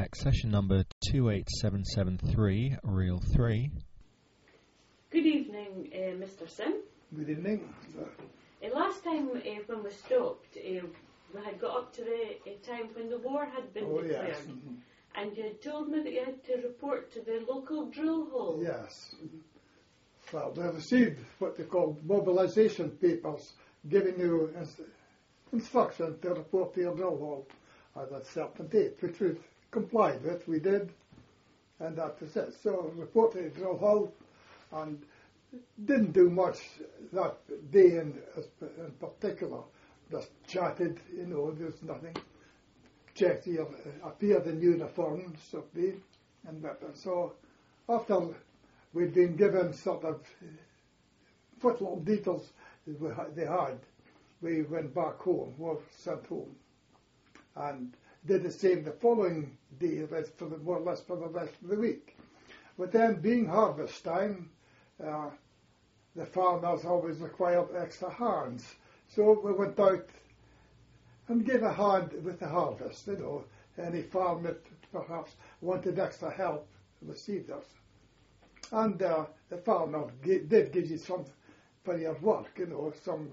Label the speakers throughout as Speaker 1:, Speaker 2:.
Speaker 1: check, session number 28773, reel 3.
Speaker 2: Good evening, Mr. Sim.
Speaker 3: Good evening.
Speaker 2: Last time when we stopped, we had got up to the time when the war had been declared.
Speaker 3: Yes. Mm-hmm.
Speaker 2: And you had told me that you had to report to the local drill hall.
Speaker 3: Yes. Well, they received what they call mobilisation papers, giving you instruction to report to your drill hall at a certain date, which we complied with. We did, and that was it. So reported to the drill hall, and didn't do much that day in particular. Just chatted, there's nothing. Checked here, appeared in uniform, and so after we'd been given sort of what little details they had, we went back home, were sent home, and did the same the following day, more or less for the rest of the week. But then, being harvest time, the farmers always required extra hands, so we went out and gave a hand with the harvest. Any farm that perhaps wanted extra help received us. And the farmer did give you some for your work, some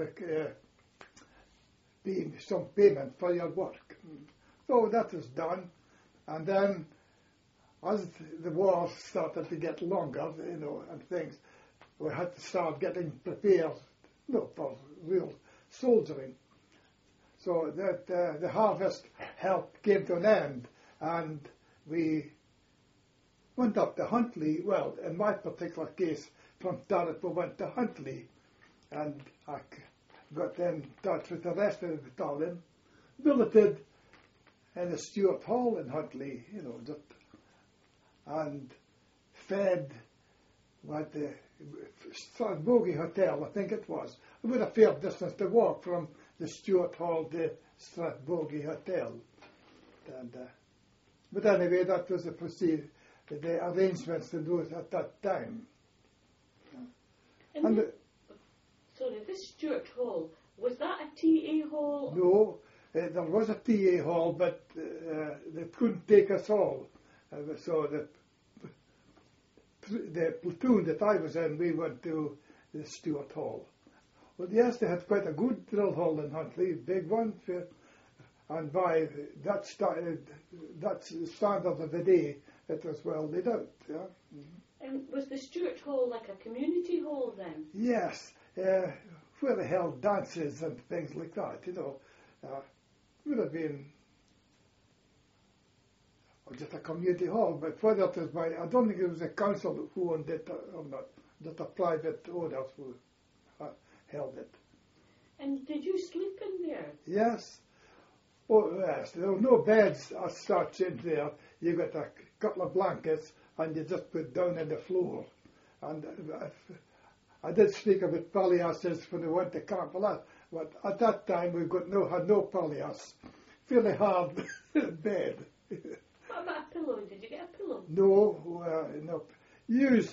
Speaker 3: payment for your work. So that was done. And then, as the war started to get longer, and things, we had to start getting prepared, for real soldiering. So that the harvest help came to an end, and we went up to Huntly. Well, in my particular case, from Durrett we went to Huntly, and I got in touch with the rest of the battalion, billeted in the Stuart Hall in Huntly, and fed at the Strathbogie Hotel, I think it was. It was a fair distance to walk from the Stuart Hall to Strathbogie Hotel. And, but anyway, that was the arrangements to do it at that time.
Speaker 2: Sorry, this Stuart Hall, was that a TA hall?
Speaker 3: No, there was a TA hall, but they couldn't take us all. So the platoon that I was in, we went to the Stuart Hall. Well, yes, they had quite a good drill hall in Huntly, big one, and by that standard of the day, it was well laid out. Yeah. Mm-hmm.
Speaker 2: And was the Stuart Hall like a community hall then?
Speaker 3: Yes, where they held dances and things like that. Would have been just a community hall, but whether it was I don't think it was the council who owned it or not, just a private owners who held it.
Speaker 2: And did you sleep in there?
Speaker 3: Yes. Oh, yes. There were no beds as such in there. You got a couple of blankets and you just put down on the floor. And I did speak about palliasses when we went to camp a lot, but at that time we had no palliass. Fairly hard bed.
Speaker 2: What about a pillow? Did you get a pillow?
Speaker 3: No. Used.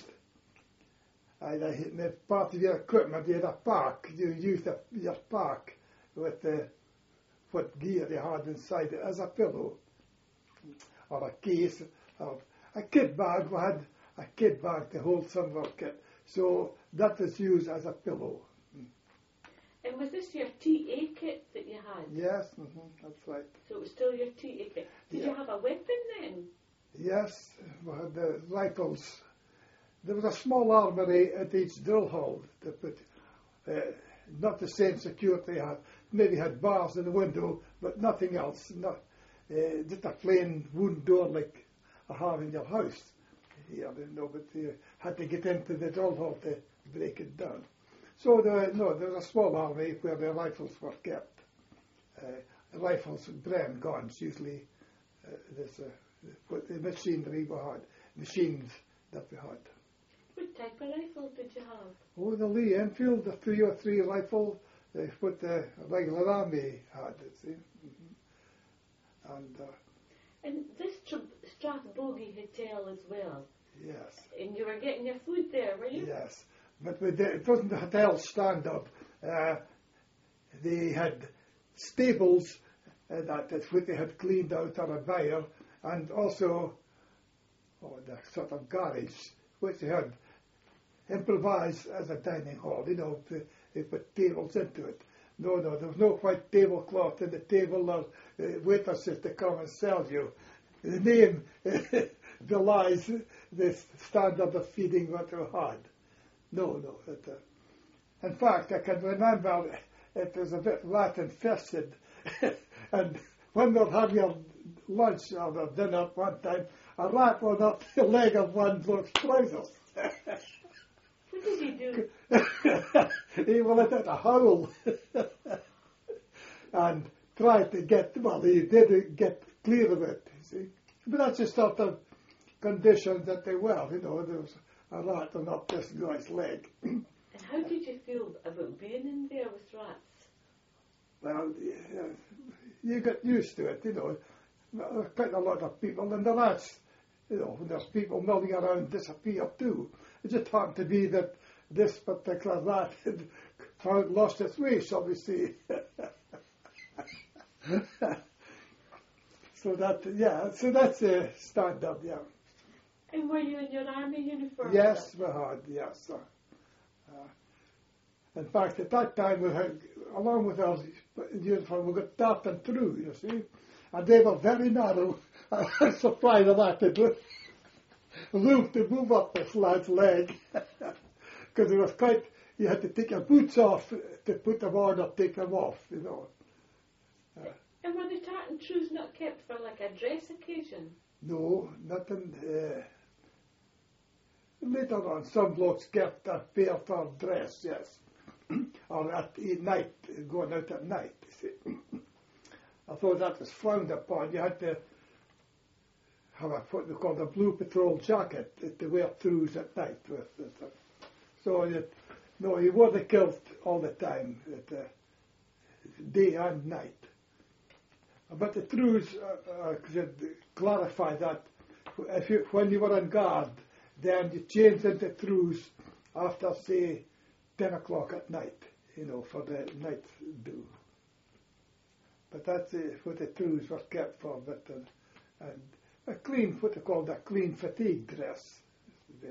Speaker 3: Part of your equipment, you had a pack. You used your pack with what gear you had inside it as a pillow, or a case, or a kit bag. We had a kit bag to hold some of our kit, so that was used as a pillow.
Speaker 2: And was this your TA kit that you had?
Speaker 3: Yes, that's right.
Speaker 2: So it was still your TA kit. Did you have a weapon then?
Speaker 3: Yes, we had the rifles. There was a small armory at each drill hall to put, not the same security had. Maybe had bars in the window, but nothing else. Just a plain wooden door like I have in your house here, but you had to get into the drill hall to break it down. So there was a small armory where the rifles were kept. Rifles, Bren guns, usually. The machinery we had, machines that we had.
Speaker 2: What type of rifle did you have?
Speaker 3: Oh, the Lee Enfield, the 303 rifle, what the regular army had, see. Mm-hmm.
Speaker 2: And this Strathbogie Hotel as well?
Speaker 3: Yes.
Speaker 2: And you were getting your food there, were you?
Speaker 3: Yes, but it wasn't the hotel stand-up. They had stables that's what they had cleaned out on a byre, and also the sort of garage, which they had improvised as a dining hall. They put tables into it. No, there was no white tablecloth in the table or waitresses to come and serve you. The name belies the standard of feeding what we had. No. In fact, I can remember it was a bit rat infested. And when they'd have your lunch or their dinner at one time, a rat went up the leg of one of those trousers.
Speaker 2: What did he do?
Speaker 3: He let out a howl and tried to he did get clear of it, you see. But that's the sort of conditions that they were, there was a rat on up this guy's leg.
Speaker 2: And how did you feel about being in there with rats?
Speaker 3: Well, you get used to it, There's quite a lot of people, and the rats, when there's people milling around, disappear too. It just happened to be that this particular rat had lost its way, shall we say. So that's a standard, yeah.
Speaker 2: And were you in your army uniform?
Speaker 3: Yes, we had, yes. In fact, at that time, we had, along with our uniform, we got dark through, you see. And they were very narrow. I was surprised at that. It was room to move up this lad's leg. Because it was you had to take your boots off to put them on or take them off,
Speaker 2: And were the tartan trews not kept for like a dress occasion?
Speaker 3: No, nothing. Later on, some blokes kept a pair for dress, yes. Or at night, going out at night, you see. I thought that was frowned upon. You had to have what we call a blue patrol jacket to wear throughs at night with. So you wore the kilt all the time, day and night. But the throughs should clarify that when you were on guard, then you changed into throughs after, say, 10 o'clock at night, for the night do. But that's what the throughs were kept for. And a clean, what they called a clean fatigue dress.
Speaker 2: So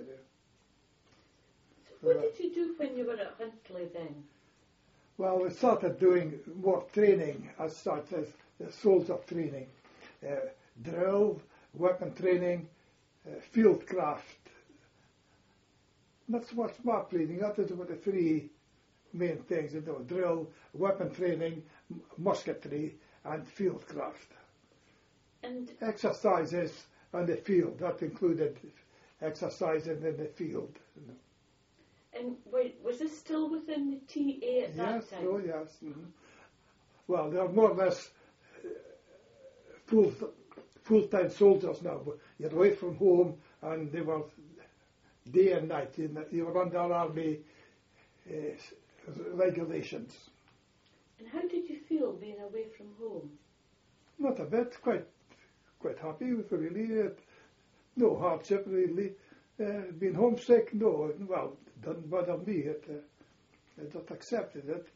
Speaker 2: what did you do when you were at Huntly then?
Speaker 3: Well, we started doing more training as such as soldier training, drill, weapon training, field craft. That's what's smart training. That is what the three main things, drill, weapon training, musketry, and field craft.
Speaker 2: And
Speaker 3: exercises on the field, that included exercising in the field.
Speaker 2: And was this still within the TA at that time?
Speaker 3: Oh yes. Mm-hmm. Well, they are more or less full-time soldiers now. You're away from home, and they were day and night. You were under army regulations.
Speaker 2: And how did you feel being away from home?
Speaker 3: Not a bit. Quite happy with it, really. No hardship, really. Being homesick, no. Well, doesn't bother me. I just accepted it.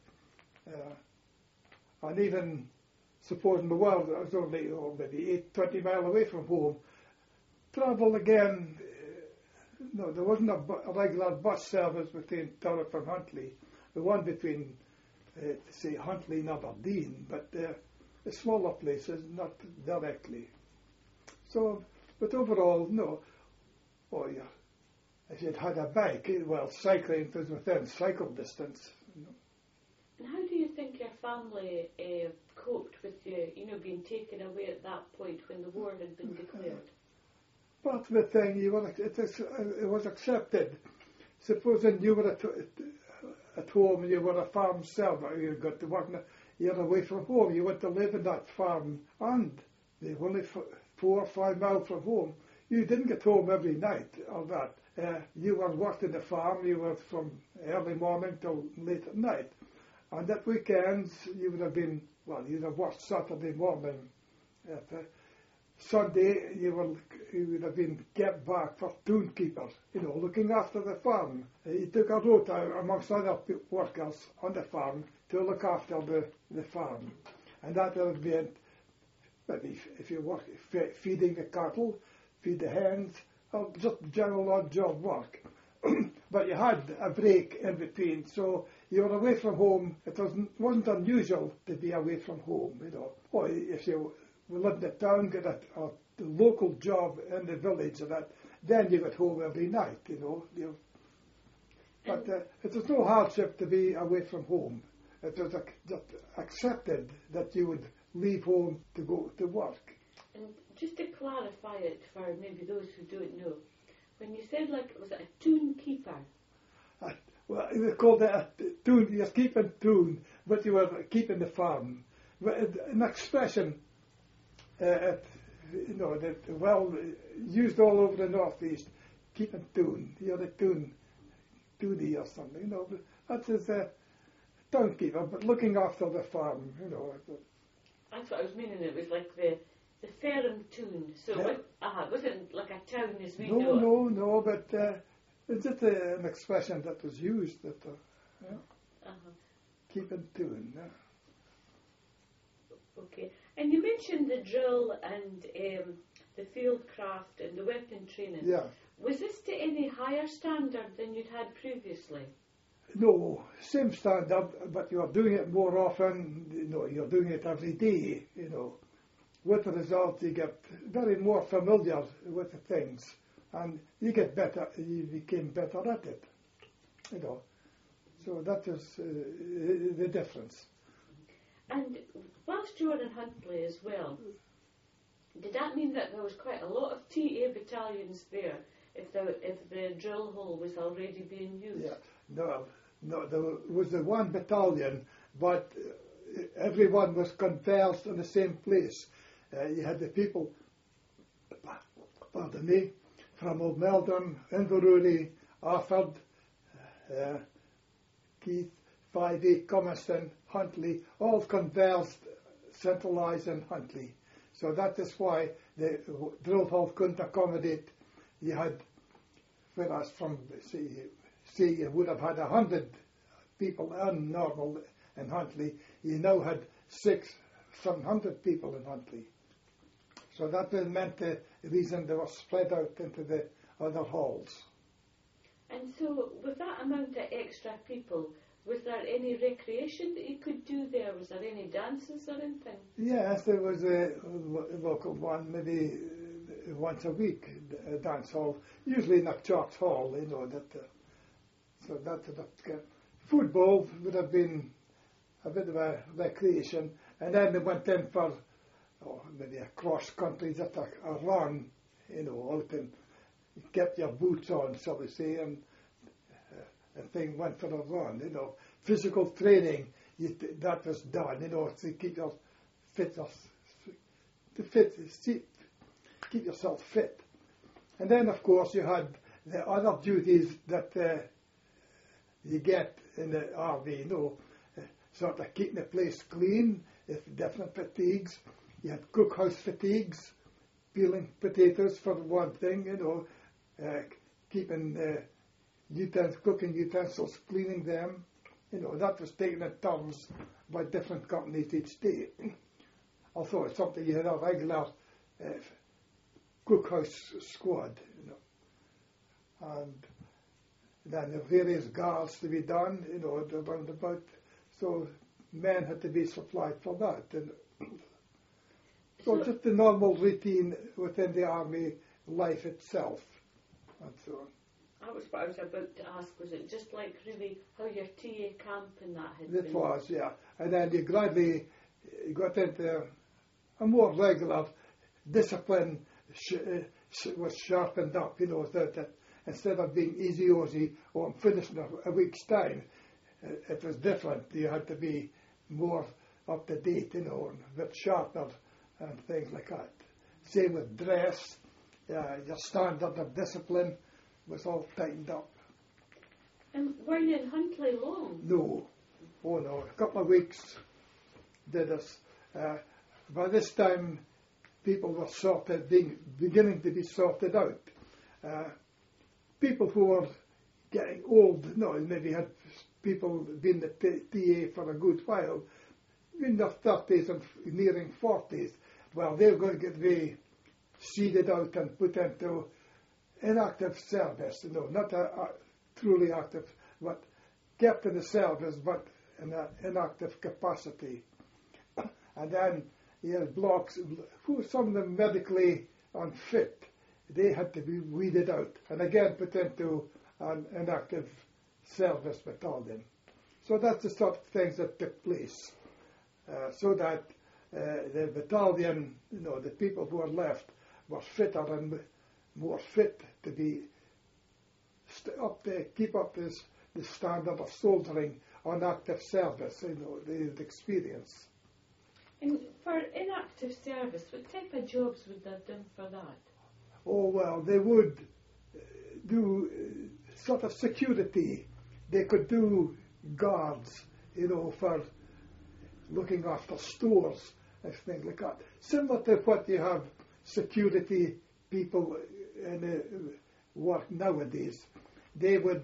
Speaker 3: And even supposing the world, I was only maybe 20 miles away from home. Travel again, no, there wasn't a regular bus service between Thurrock and Huntly. The one between, say, Huntly and Aberdeen, but the smaller places, not directly. So, but overall, no. Oh, yeah. If you'd had a bike, well, cycling was within cycle distance.
Speaker 2: And how do you think your family coped with you, being taken away at that point when the war had been declared?
Speaker 3: Part of the thing, it was accepted. Supposing you were at home and you were a farm server, you got to work, you're away from home, you went to live in that farm, and they were only 4 or 5 miles from home. You didn't get home every night or that. You were working the farm, you were from early morning till late at night. And at weekends, you would have been, you'd have worked Saturday morning. Sunday, you would have been kept back for toonkeepers, looking after the farm. He took a rota amongst other workers on the farm to look after the farm. And that would have been maybe if you work feeding the cattle, feed the hens, or just general odd job work. But you had a break in between, so you were away from home. It wasn't unusual to be away from home, you know. Or if you lived in town, get a local job in the village, and that, then you got home every night, you know. But it was no hardship to be away from home. It was just accepted that you would leave home to go to work.
Speaker 2: And just to clarify it for maybe those who don't know, when you said, like, was it a tune keeper?
Speaker 3: Well, they called it a tune. You're keeping tune, but you were keeping the farm. But an expression, you know, that well used all over the northeast. Keeping tune. You're a toonie or something. You know, that is a town keeper, but looking after the farm. You know.
Speaker 2: That's what I was meaning. It was like the Ferrum tune. So
Speaker 3: Yeah.
Speaker 2: it wasn't like a town as we know it.
Speaker 3: No, but it's just an expression that was used. That keeping tune. Yeah.
Speaker 2: Okay. And you mentioned the drill and the field craft and the weapon training.
Speaker 3: Yeah.
Speaker 2: Was this to any higher standard than you'd had previously?
Speaker 3: No, same standard, but you are doing it more often. You know, you're doing it every day. You know, with the result, you get very more familiar with the things, and you get better. You became better at it. You know, so that is the difference.
Speaker 2: And whilst you were in Huntly as well, did that mean that there was quite a lot of TA battalions there if the drill hole was already being used?
Speaker 3: Yeah, no, there was the one battalion, but everyone was converged in the same place. You had the people, pardon me, from Old Meldon, Inverurie, Arford, Keith, 5A, Comiston, Huntly, all converged, centralised in Huntly. So that is why the drill hall couldn't accommodate. You had, whereas from, say you would have had 100 people in normal in Huntly, you now had 700 people in Huntly. So that meant the reason they were spread out into the other halls.
Speaker 2: And so with that amount of extra people, was there any recreation that you could do there? Was there any dances or anything?
Speaker 3: Yes, there was a local one, maybe once a week, a dance hall, usually in a church hall, you know. So that football would have been a bit of a recreation, and then they went in for maybe a cross country, just a run, you know, out and get your boots on, so to say, and thing went for a run, you know. Physical training, that was done, you know, to keep your keep yourself fit. And then, of course, you had the other duties that you get in the army, you know, sort of keeping the place clean, if different fatigues. You had cookhouse fatigues, peeling potatoes for one thing, you know, keeping cooking utensils, cleaning them. You know, that was taken in turns by different companies each day. Also, it's something you had a regular cookhouse squad, you know. And then the various guards to be done, you know, around about. So men had to be supplied for that. And so just the normal routine within the army life itself, and so on.
Speaker 2: That was what I was about to ask. Was it just like really how your TA camp and that had been?
Speaker 3: It was, yeah. And then you gradually got into a more regular discipline was sharpened up, you know, that instead of being easy-ozy or I'm finished in a week's time, it was different. You had to be more up to date, you know, and a bit sharper and things like that. Same with dress, your standard of discipline was all tightened up.
Speaker 2: And were you in Huntly long?
Speaker 3: No. Oh no, a couple of weeks did us. By this time, people were beginning to be sorted out. People who were getting old, no, maybe had people been the TA for a good while, in their 30s and nearing 40s, well, they're going to be seeded out and put into inactive service, not a truly active, but kept in the service, but in an inactive capacity. And then you had blocks, some of them medically unfit, they had to be weeded out and again put into an inactive service battalion. So that's the sort of things that took place, so that the battalion, the people who were left were fitter and more fit to be keep up this standard of soldiering on active service, the experience.
Speaker 2: And for inactive service, what type of jobs would they have done for that?
Speaker 3: Oh, well, they would do sort of security. They could do guards, for looking after stores and things like that. Similar to what you have security people in work nowadays. They would,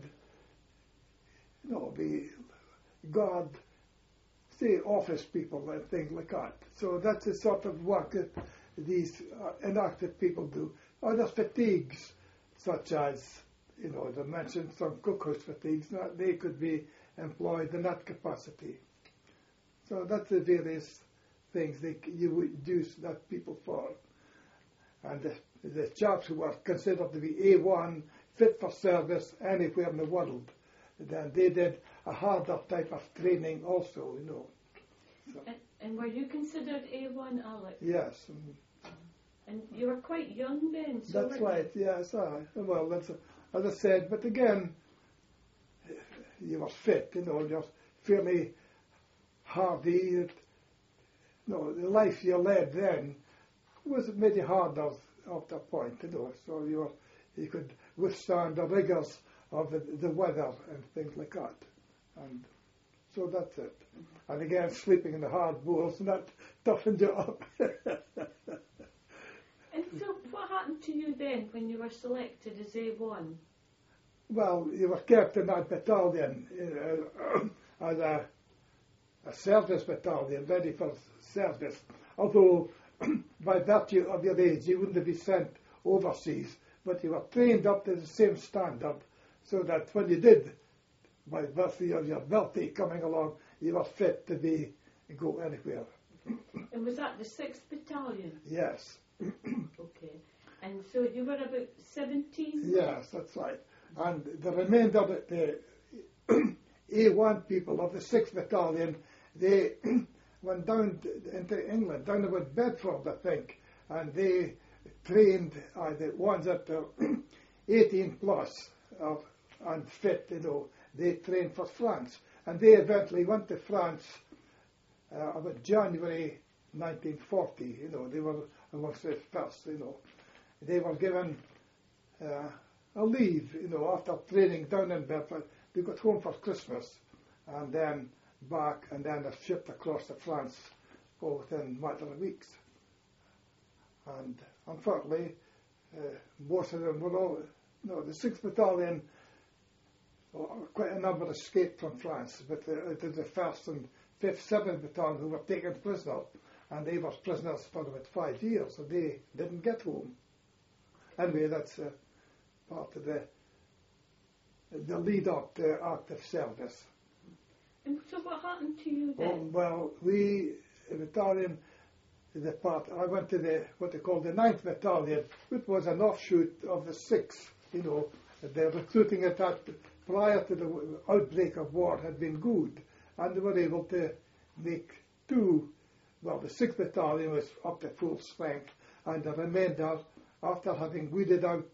Speaker 3: be guard, say, office people and things like that. So that's the sort of work that these inactive people do. Other fatigues, such as, they mentioned some cookhouse fatigues, they could be employed in that capacity. So that's the various things you would use that people for. And the chaps who were considered to be A1, fit for service anywhere in the world, then they did a harder type of training also, So.
Speaker 2: And were you considered A1, Alex?
Speaker 3: Yes.
Speaker 2: And you were quite young then, so
Speaker 3: that's right, yes. Well, that's as I said, but again, you were fit, you're fairly hardy. The life you led then was maybe harder after a point, so you could withstand the rigors of the weather and things like that. And so that's it. And again, sleeping in the hard boards, and that toughened you up.
Speaker 2: And so what happened to you then when you were selected as A1?
Speaker 3: Well, you were kept in that battalion as a service battalion, ready for service. Although, by virtue of your age, you wouldn't be sent overseas, but you were trained up to the same standard, so that when you did, by virtue of your ability coming along, you were fit to go anywhere.
Speaker 2: And was that the 6th Battalion?
Speaker 3: Yes.
Speaker 2: Okay. And so you were about 17?
Speaker 3: Yes, that's right. And the remainder of the A1 people of the 6th Battalion, they went down into England, down about Bedford, I think, and they trained the ones that are 18 plus and fit, they trained for France. And they eventually went to France about January 1940, they were amongst the first, They were given a leave, after training down in Bedford. They got home for Christmas and then back and then shipped across to France within a matter of weeks. And unfortunately, most of them were all, the 6th Battalion, quite a number escaped from France, but it was the 1st and 5th, 7th Battalion who were taken prisoner, and they were prisoners for about 5 years, so they didn't get home. Anyway, that's part of the lead up to active service.
Speaker 2: And so what happened to you then?
Speaker 3: Well, the battalion, I went to what they call the 9th Battalion, which was an offshoot of the 6th, The recruiting at that prior to the outbreak of war had been good, and they were able to make two. Well, the 6th Battalion was up to full strength, and the remainder, after having weeded out,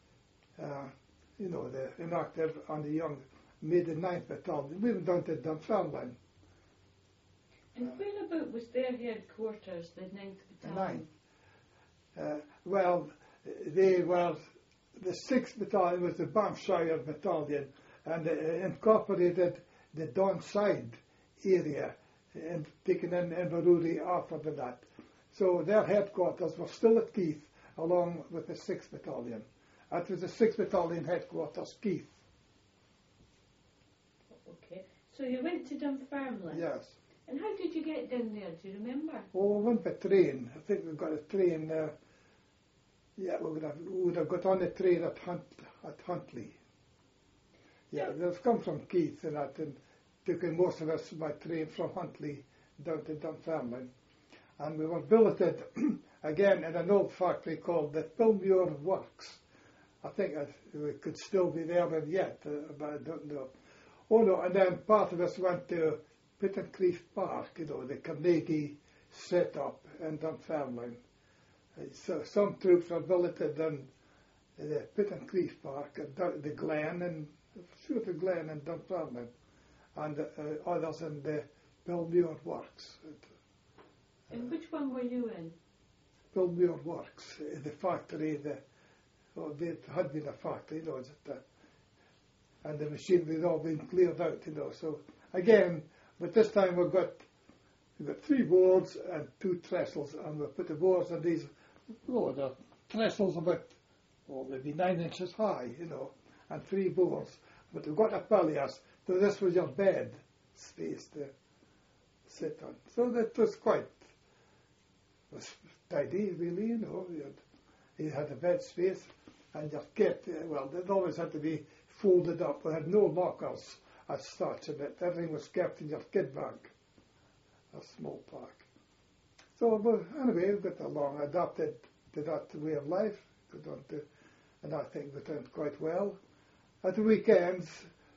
Speaker 3: the inactive and the young, made the 9th Battalion. We went down to Dunfermline.
Speaker 2: And whereabout was their headquarters, the 9th Battalion?
Speaker 3: Well, they were, the 6th Battalion was the Banffshire Battalion, and incorporated the Donside area, and taken in Inverurie after that. So their headquarters were still at Keith, along with the 6th Battalion. That was the 6th Battalion headquarters, Keith.
Speaker 2: Okay. So you went to Dunfermline?
Speaker 3: Yes.
Speaker 2: And how did you get down there? Do you remember?
Speaker 3: Oh, we went by train. I think we got a train. Yeah, we would have got on the train at Huntly. Yeah, they've come from Keith and that, and took in most of us by train from Huntly down to Dunfermline. And we were billeted again in an old factory called the Pilmuir Works. I think we could still be there yet, but I don't know. Oh no, and then part of us went to Pittencrieff Park, the Carnegie set-up in Dunfermline. So some troops were billeted in the Pittencrieff Park, the Glen, and the Glen in Dunfermline, and others in the Pilmuir Works.
Speaker 2: And which one were you in?
Speaker 3: Pilmuir Works, the factory, there had been a factory, and the machinery had all been cleared out, So again, but this time we got 3 boards and 2 trestles, and we put the boards on these. The trestles about maybe 9 inches high, and 3 boards. But we got a palliasse, so this was your bed space to sit on. So that was was tidy, really, You had a bed space, and your kit, it always had to be folded up. We had no lockers as such, and everything was kept in your kit bag, a small pack. So, but anyway, we got along, adapted to that way of life, and I think we done quite well. At the weekends,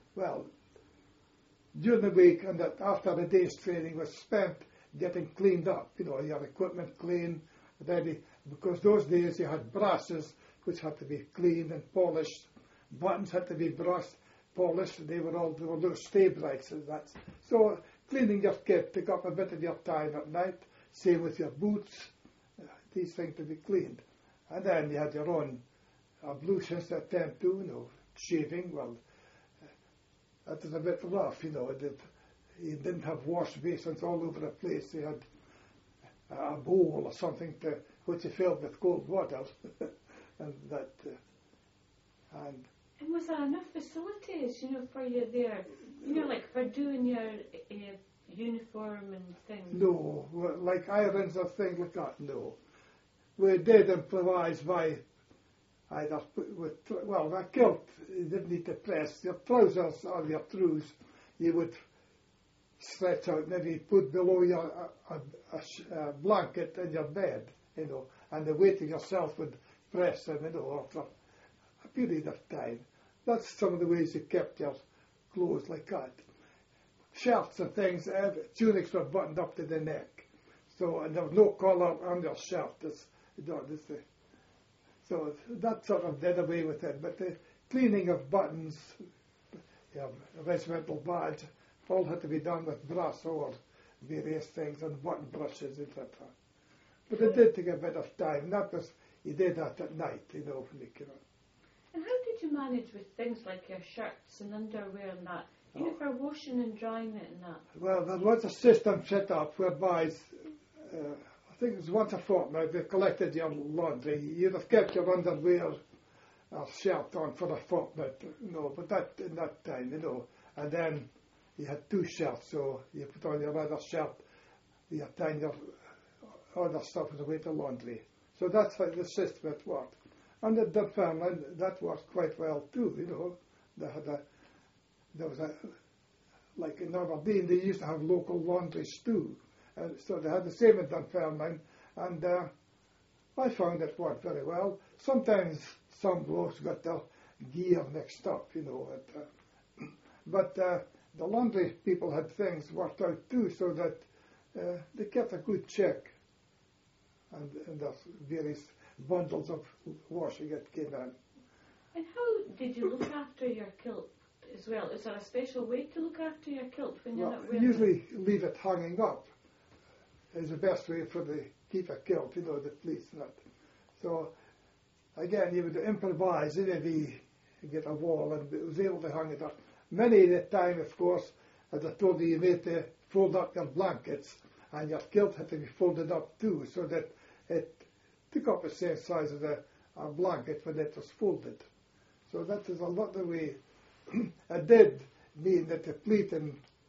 Speaker 3: during the week, and that after the day's training was spent getting cleaned up, your equipment clean, ready, because those days you had brasses which had to be cleaned and polished, buttons had to be brushed, polished, they were those stabilizers. So cleaning your kit took up a bit of your time at night, same with your boots, these things to be cleaned. And then you had your own ablutions at time too, shaving, that was a bit rough, you didn't have wash basins all over the place. You had a bowl or something which you filled with cold water, and
Speaker 2: was there enough facilities, for you there, like for doing your uniform and things?
Speaker 3: No, like irons or things like that. No, we did improvise by either a kilt. You didn't need to press your trousers or your trews. You would stretch out, maybe put below your a blanket in your bed, and the weight of yourself would press them, after a period of time. That's some of the ways you kept your clothes like that. Shirts and things, tunics were buttoned up to the neck, and there was no collar on your shirt. So that sort of did away with it. But the cleaning of buttons, a regimental badge, all had to be done with brass or various things and button brushes, etc. But it did take a bit of time. You did that at night, when you came on.
Speaker 2: And how did you manage with things like your shirts and underwear and that? For washing and drying it and that?
Speaker 3: Well, there was a system set up whereby, I think it was once a fortnight, they collected your laundry. You'd have kept your underwear or shirt on for a fortnight, but in that time, and then you had 2 shirts, so you put on your other shirt, you hang your other stuff away to laundry. So that's how the system worked. And at Dunfermline, that worked quite well too, There was like in Aberdeen, they used to have local laundries too. And so they had the same in Dunfermline, and I found it worked very well. Sometimes some blokes got their gear mixed up, but the laundry people had things worked out too, so that they kept a good check, and there's various bundles of washing that came in.
Speaker 2: And how did you look after your kilt as well? Is there a special way to look after your kilt when you're not wearing
Speaker 3: usually
Speaker 2: it?
Speaker 3: Leave it hanging up is the best way for keep a kilt, the pleats and that. So again, you would improvise, maybe get a wall and was able to hang it up. Many of the time, of course, as I told you made to fold up your blankets, and your kilt had to be folded up too, so that it took up the same size as a blanket when it was folded. So that is a lot of way. It did mean that the pleating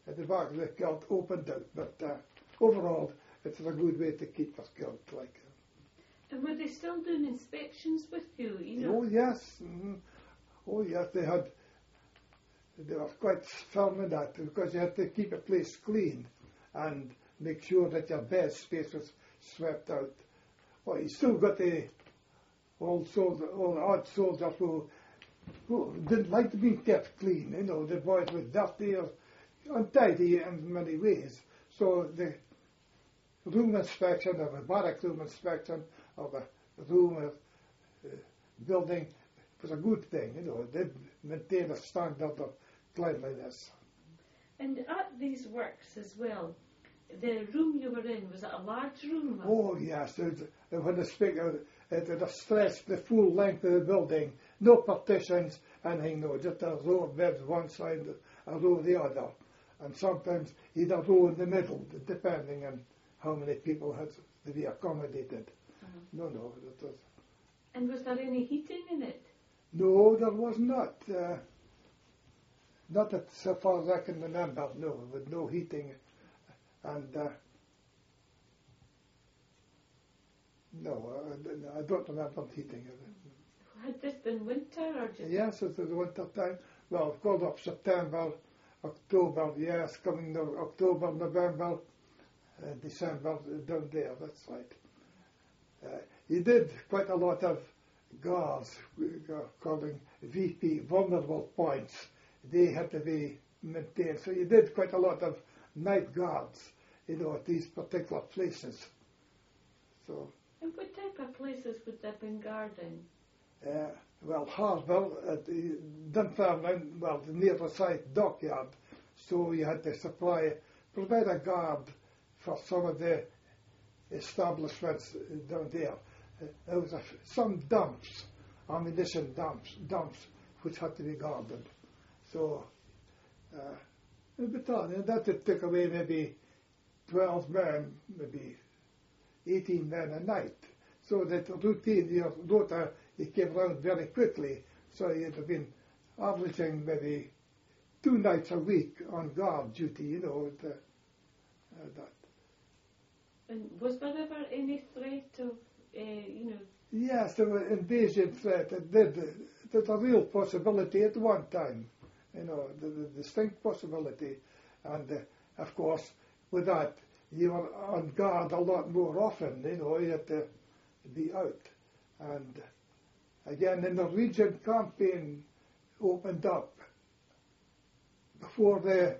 Speaker 3: at the back of the kilt opened out. But overall, it's a good way to keep the kilt. Like.
Speaker 2: And were they still doing inspections with you? You know?
Speaker 3: Oh yes, oh yes, they were quite firm in that because you had to keep a place clean and make sure that your bed space was swept out. Well, you still got the old odd soldiers who didn't like to be kept clean. You know, the boys were dirty or untidy in many ways. So the room inspection or the barrack room inspection or the room of building was a good thing. You know, they maintain a standard of cleanliness.
Speaker 2: And at these works as well, the room you were in, was it a large room?
Speaker 3: Oh yes, when the speaker, it had stretched the full length of the building, no partitions, anything, no, just a row of beds one side, a row the other, and sometimes either row in the middle, depending on how many people had to be accommodated. No, that was.
Speaker 2: And was there any heating in it?
Speaker 3: No, there was not. Not that, so far as I can remember, no, with no heating. And no, I don't remember heating it.
Speaker 2: Had this been winter or just?
Speaker 3: Yes, it was winter time. Well, of course, of September, October, yes, coming to October, November, December, down there, that's right. He did quite a lot of guards, calling VP, vulnerable points. They had to be maintained. So he did quite a lot of night guards, you know, at these particular places. So.
Speaker 2: And what type of places would they have been guarding?
Speaker 3: Well, Harville, at Dunfermline, well, near the site dockyard. So you had to provide a guard for some of the establishments down there. There was some dumps, ammunition dumps, which had to be guarded. So, that took away maybe 12 men, maybe 18 men a night. So that routine, your rota, it came around very quickly. So you'd have been averaging maybe 2 nights a week on guard duty, you know. That.
Speaker 2: And was there ever any threat of, you know?
Speaker 3: Yes, there was invasion threat. There's a real possibility at one time, you know, the distinct possibility. And of course, with that, you were on guard a lot more often, you know, you had to be out. And again, the Norwegian campaign opened up before the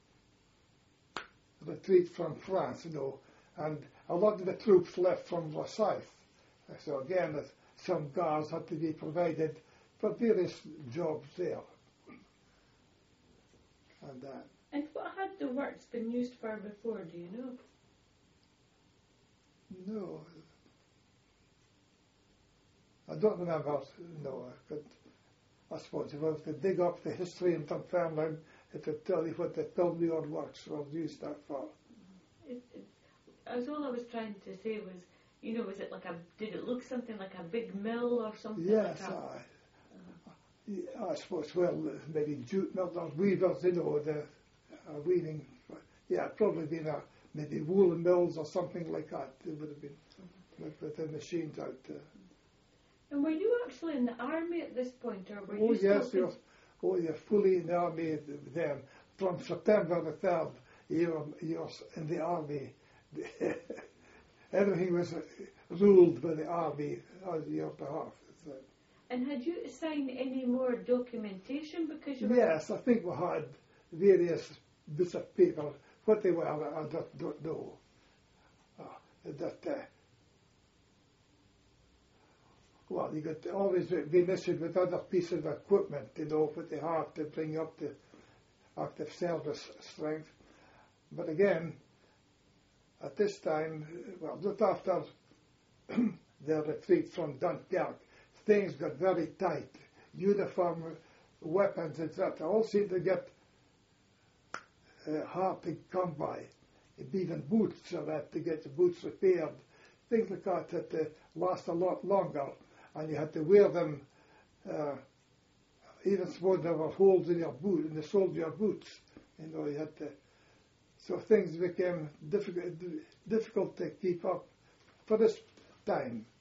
Speaker 3: retreat from France, you know, and a lot of the troops left from the south. So again, some guards had to be provided for various jobs there.
Speaker 2: And what had the works been used for before, do you know?
Speaker 3: No. I don't remember, no. I suppose if I was to dig up the history in Dunfermline, it would tell you what the Thirlmere works were used that for.
Speaker 2: All I was trying to say was, you know, did it look something like a big mill or something
Speaker 3: yes,
Speaker 2: like that?
Speaker 3: I suppose, well, maybe jute mills or weavers, you know, the weaving. Yeah, probably been maybe woolen mills or something like that. It would have been with the machines out there.
Speaker 2: And were you actually in the army at this point, or were you
Speaker 3: still? You're fully in the army then. From September the 3rd, you're in the army. Everything was ruled by the army on your behalf.
Speaker 2: And had you signed any more documentation because you were...
Speaker 3: Yes, I think we had various bits of paper. What they were, I don't know. Well, you could always be issued with other pieces of equipment, you know, what they have to bring up the active service strength. But again, at this time, well, just after the retreat from Dunkirk, things got very tight. Uniform, weapons, etc. all seemed to get hard to come by. Even boots, so that to get the boots repaired. Things like that had to last a lot longer, and you had to wear them, even suppose there were holes in your boot, in the soles of your boots. You know, you had to So things became difficult to keep up for this time.